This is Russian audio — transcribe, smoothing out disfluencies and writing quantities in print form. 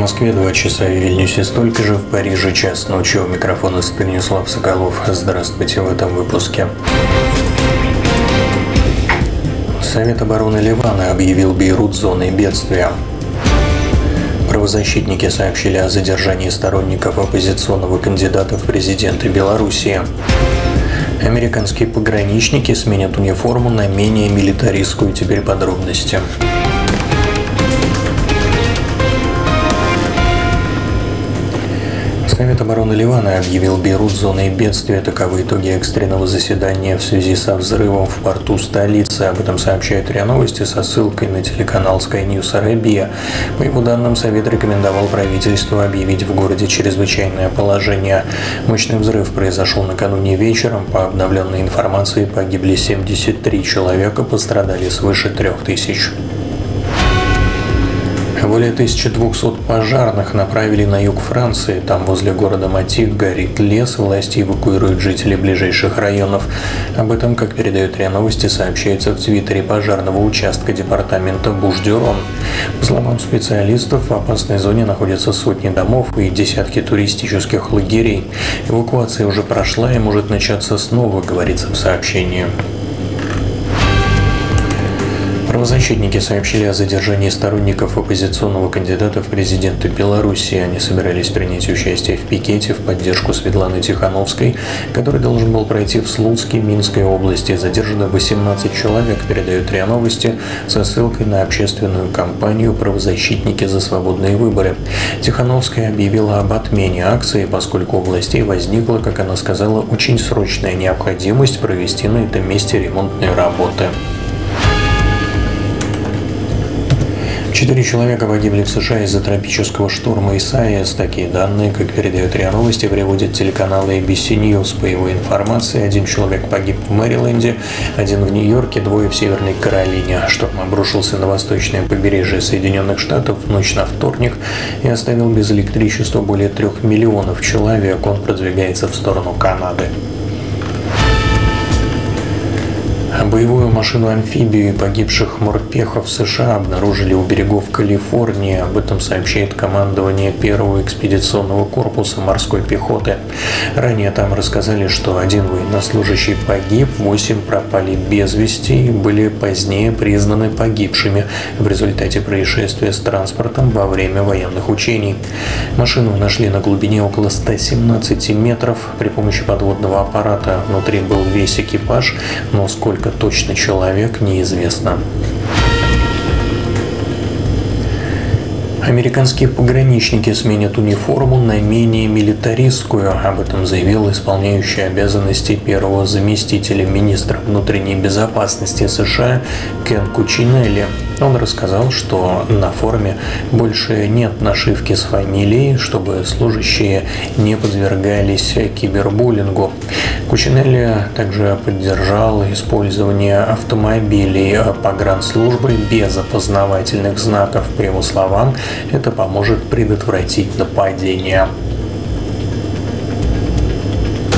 Москве 2 часа, в Вильнюсе столько же, в Париже час ночи. У микрофона Станислав Соколов. Здравствуйте в этом выпуске. Совет обороны Ливана объявил Бейрут зоной бедствия. Правозащитники сообщили о задержании сторонников оппозиционного кандидата в президенты Белоруссии. Американские пограничники сменят униформу на менее милитаристскую. Теперь подробности. Совет обороны Ливана объявил Бейрут зоной бедствия. Таковы итоги экстренного заседания в связи со взрывом в порту столицы. Об этом сообщает РИА Новости со ссылкой на телеканал Sky News Arabia. По его данным, Совет рекомендовал правительству объявить в городе чрезвычайное положение. Мощный взрыв произошел накануне вечером. По обновленной информации погибли 73 человека, пострадали свыше 3000. Более 1200 пожарных направили на юг Франции. Там, возле города Матик, горит лес. Власти эвакуируют жителей ближайших районов. Об этом, как передает РИА Новости, сообщается в твиттере пожарного участка департамента Буш-Дюрон. По словам специалистов, в опасной зоне находятся сотни домов и десятки туристических лагерей. Эвакуация уже прошла и может начаться снова, говорится в сообщении. Правозащитники сообщили о задержании сторонников оппозиционного кандидата в президенты Беларуси. Они собирались принять участие в пикете в поддержку Светланы Тихановской, который должен был пройти в Слуцке, Минской области. Задержано 18 человек, передают РИА Новости со ссылкой на общественную кампанию «Правозащитники за свободные выборы». Тихановская объявила об отмене акции, поскольку у властей возникла, как она сказала, очень срочная необходимость провести на этом месте ремонтные работы. 4 человека погибли в США из-за тропического шторма Исайяс. Такие данные, как передает РИА Новости, приводит телеканал ABC News. По его информации, 1 человек погиб в Мэриленде, 1 в Нью-Йорке, 2 в Северной Каролине. Шторм обрушился на восточное побережье Соединенных Штатов в ночь на вторник и оставил без электричества более 3 миллионов человек. Он продвигается в сторону Канады. Боевую машину-амфибию и погибших морпехов США обнаружили у берегов Калифорнии. Об этом сообщает командование 1-го экспедиционного корпуса морской пехоты. Ранее там рассказали, что 1 военнослужащий погиб, 8 пропали без вести и были позднее признаны погибшими в результате происшествия с транспортом во время военных учений. Машину нашли на глубине около 117 метров при помощи подводного аппарата. Внутри был весь экипаж, но сколько точно человек неизвестно. Американские пограничники сменят униформу на менее милитаристскую. Об этом заявил исполняющий обязанности 1-го заместителя министра внутренней безопасности США Кен Кучинелли. Он рассказал, что на форме больше нет нашивки с фамилией, чтобы служащие не подвергались кибербуллингу. Кучинелли также поддержал использование автомобилей погранслужбы без опознавательных знаков. По его словам, это поможет предотвратить нападения.